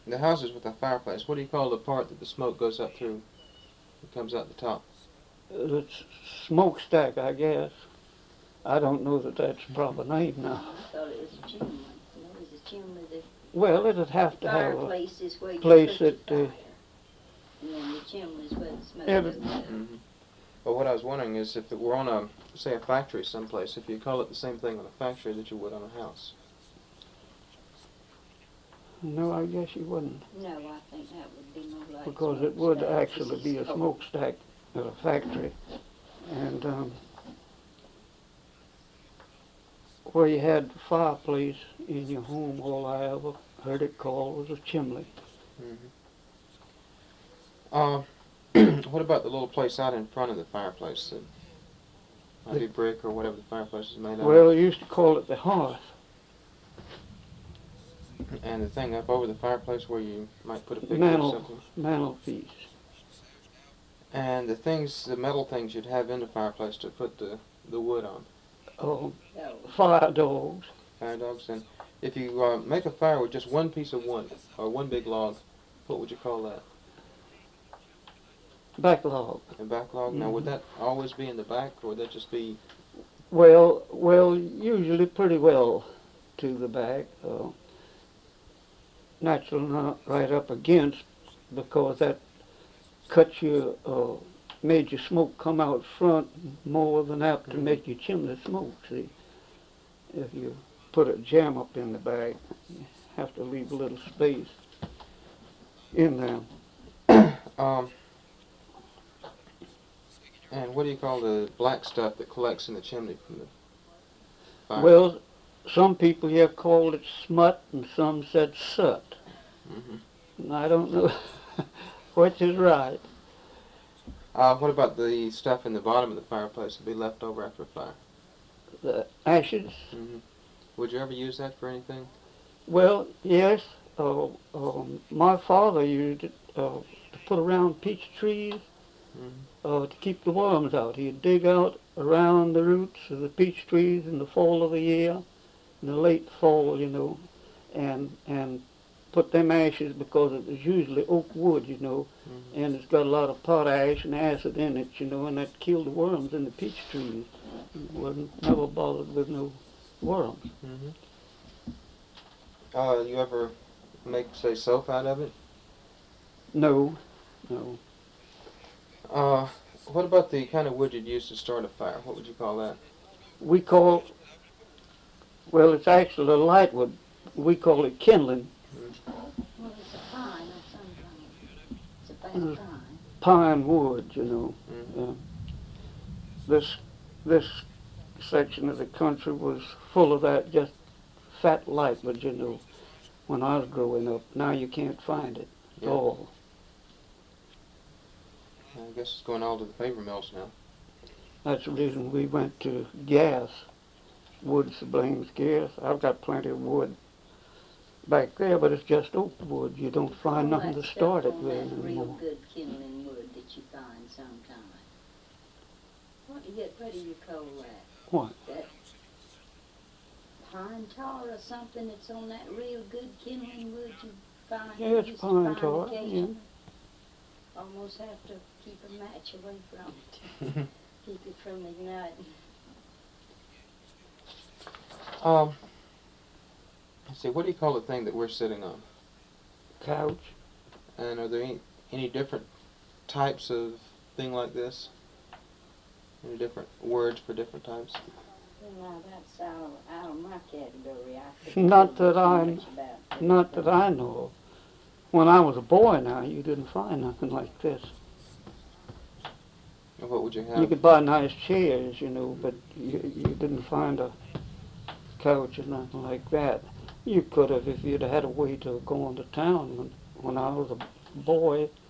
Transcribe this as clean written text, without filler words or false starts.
The houses with a fireplace, what do you call the part that the smoke goes up through? It comes out the top. The smokestack, I guess. I don't know that that's the proper name now. I thought it was a chimney. It was a chimney. Well, it'd have to have a fireplace is where you place put that. your fire. And then the chimney is where the smoke Yeah, goes but- up. Mm-hmm. But what I was wondering is if it were on a, say, a factory someplace, if you call it the same thing on a factory that you would on a house. No, I guess you wouldn't, No, I think that would be more like because it would smokestack. actually be a smokestack at a factory. And where you had the fireplace in your home, all I ever heard it called was a chimney. Mm-hmm. What about the little place out in front of the fireplace? That might be brick or whatever the fireplace is made out Well, you used to call it the hearth. of. And the thing up over the fireplace where you might put a picture Mantel. or something. Mantelpiece. And the things, the metal things you'd have in the fireplace to put the wood on. Oh, Oh, fire dogs. Fire dogs. And if you make a fire with just one piece of wood or one big log, what would you call that? Backlog. A backlog? Now, would Mhm. that always be in the back, or would that just be... Well, usually pretty well to the back. Naturally not right up against, because that cut your, made your smoke come out front more than apt to make your chimney smoke, see. If you put a jam up in the back, you have to leave a little space in there. And what do you call the black stuff that collects in the chimney from the fire? Well, some people here called it smut and some said soot. Mm-hmm. And I don't know which is right. What about the stuff in the bottom of the fireplace that would be left over after a fire? The ashes. Mm-hmm. Would you ever use that for anything? Well, yes. My father used it to put around peach trees Mm-hmm. to keep the worms out. He'd dig out around the roots of the peach trees in the fall of the year, in the late fall, and put them ashes, because it was usually oak wood, Mm-hmm. and it's got a lot of potash and acid in it, and that killed the worms in the peach trees. Wasn't never bothered with no worms. Mm-hmm. You ever make, say, soap out of it? No. What about the kind of wood you'd use to start a fire? What would you call that? Well, it's actually a light wood. We call it kindling. well, it's a pine of some kind. It's a bad pine. Pine wood, Mm-hmm. This section of the country was full of that, just fat lightwood, when I was growing up. Now you can't find it at Yeah. all. I guess it's going all to the paper mills now. That's the reason we went to gas. Wood's the blame scarce. I've got plenty of wood back there, but it's just oak wood. You don't find All nothing that to stuff start it on with that real anymore. good kindling wood that you find sometime. What do you call that? What? That pine tar or something that's on that real good kindling wood you find. Yeah, you it's used to pine find tar, yeah. occasionally? Almost have to keep a match away from it. Keep it from igniting. Let's see, what do you call the thing that we're sitting on? Couch. And are there any different types of thing like this? Any different words for different types? Well, now that's out of my category. I couldn't Not tell that you I'm- much about Not that I know of. When I was a boy now, you didn't find nothing like this. And what would you have? You could buy nice chairs, but you didn't find a couch or nothing like that. You could have if you'd had a way to go into town. When I was a boy,